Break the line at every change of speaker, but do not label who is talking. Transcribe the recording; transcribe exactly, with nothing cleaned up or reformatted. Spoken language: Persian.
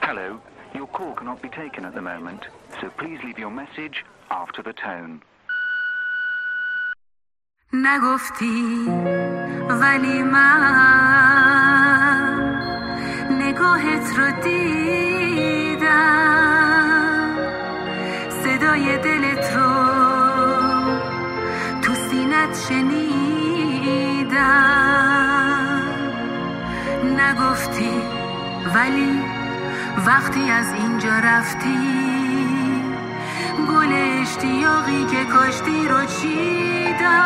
Hello, your call cannot be taken at the moment, so please leave your message after the tone.
نگفتی ولی من نگاهت رو دیدم، صدای دلت رو تو سینت شنیدم. نگفتی ولی وقتی از اینجا رفتی، گل اشتیاقی که کاشتی رو چیدم.